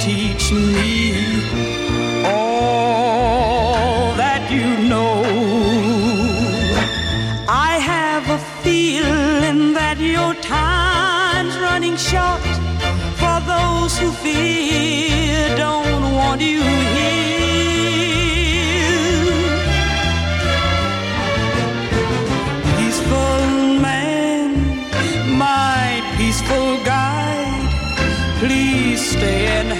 teach me all that you know. I have a feeling that your time's running short for those who fear don't want you here. Peaceful man, my peaceful guide, please stay and